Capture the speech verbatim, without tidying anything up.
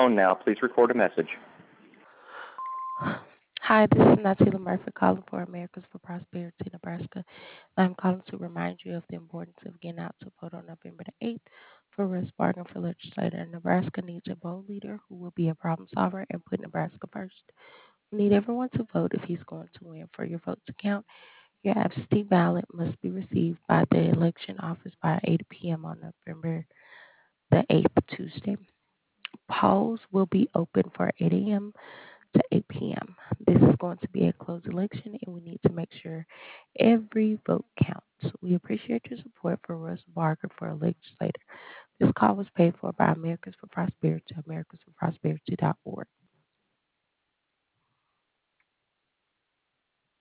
tone now. Please record a message. Hi, this is Natila Murphy calling for Americans for Prosperity, Nebraska. I'm calling to remind you of the importance of getting out to vote on November the eighth for Russ Bargan for legislator. Nebraska needs a bold leader who will be a problem solver and put Nebraska first. We need everyone to vote if he's going to win. For your vote to count, your absentee ballot must be received by the election office by eight p.m. on November the eighth, Tuesday. Polls will be open for eight a.m. to eight p.m. This is going to be a closed election, and we need to make sure every vote counts. We appreciate your support for Russ Barker for a legislator. This call was paid for by Americans for Prosperity, americans for prosperity dot org.